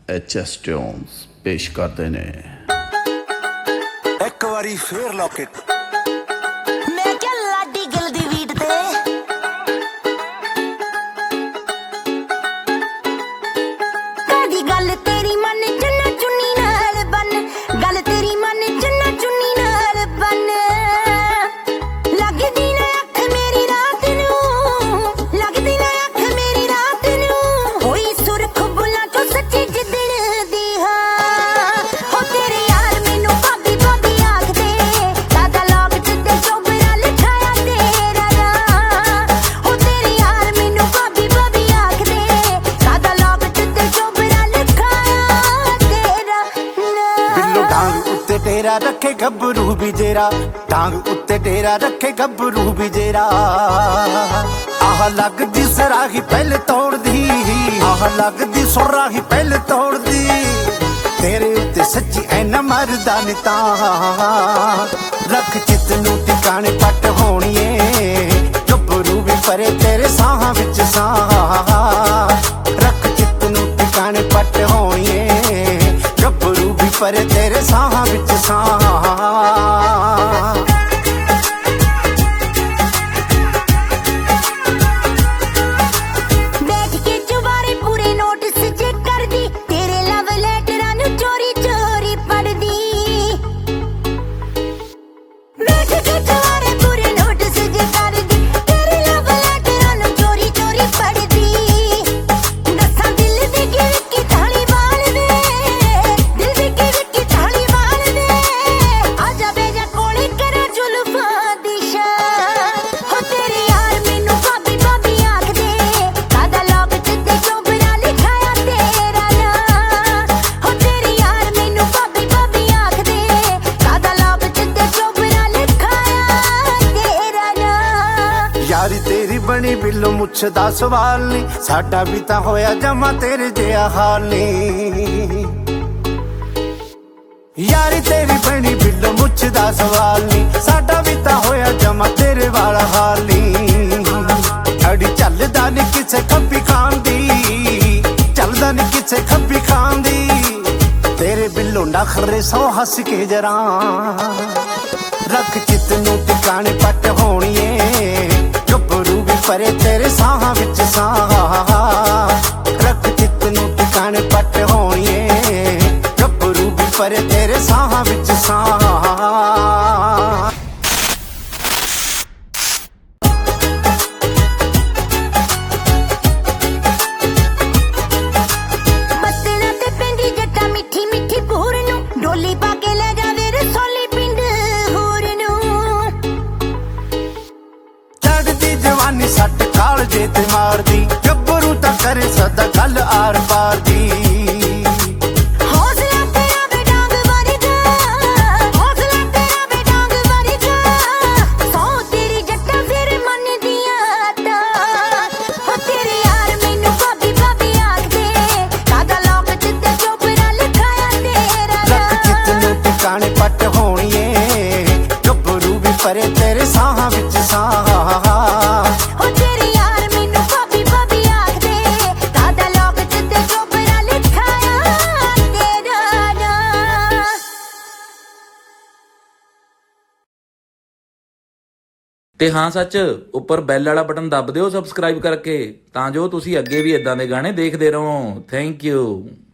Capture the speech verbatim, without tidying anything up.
H S tunes पेश करते ने एक बारी फिर लॉकेट टेरा रखे गभरू भी जेरा टांग उत्ते टेरा रखे गभरू भी जेरा आह लगदी सराही पहले तोड़ दी आह लगदी सुराही पहले तोड़ दी तेरे उत्ते सच्ची ऐना मरदा नी तां रख चित नू टिकाने पट होणीए गभरू भी परे तेरे साहां विच साह रख चित नू टिकाने पट होणीए गभरू भी परे तेरे साहां विच साह यारी तेरी बनी बिल्लो मुछ दा सवाल नी साडा भी तां होया जमा तेरे जिहा हाल नी यारी तेरी बनी बिल्लो मुछ दा सवाल नी साडा भी तां होया जमा तेरे वाला हाल नी अड़ी चलदा नी किसे खब्बी खान दी चलदा नी किसे खब्बी खान दी तेरे बिल्लो नखरे सौ हस के जरा रख चित नू टिकाने पट होणीए परे तेरे साहां विच साह रख चित नू टिकाने पट होणीए गभरू भी परे तेरे साहां विच साह सट काल जे ते मार दी गभरू तां करे सदा गल आर पार दी हौसला तेरा बेडांग वरगा हौसला तेरा बेडांग वरगा सौ तेरी जट्टा फिर मन दिया ता हो तेरे यार मैनू भाभी भाभी आख दे कादा लोक चित्ते चोपड़ा लिखाया तेरा रख चित नू टिकाने पट होणीए गभरू भी परे तेरे साहां विच साह ਤੇ ਹਾਂ ਸੱਚ ਉੱਪਰ ਬੈਲ ਵਾਲਾ ਬਟਨ ਦੱਬ ਦਿਓ ਸਬਸਕ੍ਰਾਈਬ ਕਰਕੇ ਤਾਂ ਜੋ ਤੁਸੀਂ ਅੱਗੇ ਵੀ ਇਦਾਂ ਦੇ ਗਾਣੇ ਦੇਖਦੇ ਰਹੋ। Thank you.